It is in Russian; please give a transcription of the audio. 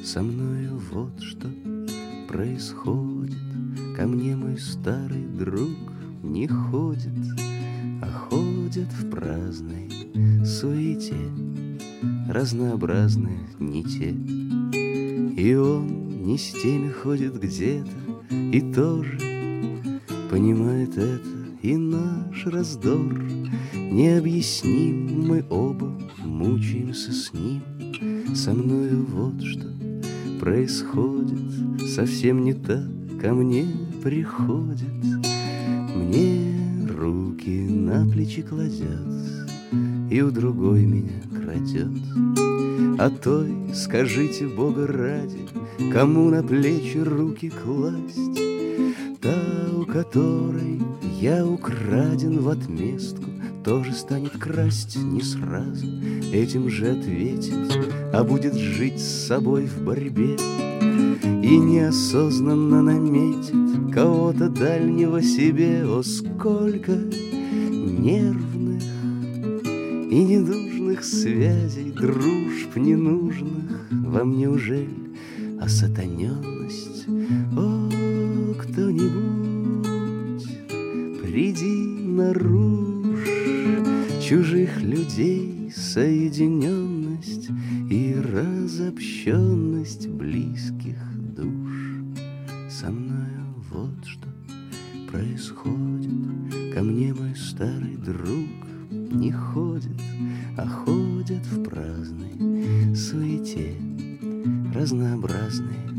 Со мною вот что происходит. Ко мне мой старый друг не ходит, а ходит в праздной суете разнообразные не те. И он не с теми ходит где-то, и тоже понимает это. И наш раздор необъясним, мы оба мучаемся с ним. Со мною вот что происходит, совсем не так ко мне приходит. Мне руки на плечи кладет, и у другой меня крадет. А той, скажите Бога ради, кому на плечи руки класть? Та, у которой я украден в отместку, тоже станет красть не сразу, этим же ответит, а будет жить с собой в борьбе. И неосознанно наметит кого-то дальнего себе. О, сколько нервных и недужных связей, дружб ненужных во мне ужель осатаненность. О, кто-нибудь, приди наружь, чужих людей соединенность и разобщенность близких душ. Со мною вот что происходит. Ко мне мой старый друг не ходит, а ходят в праздной суете разнообразные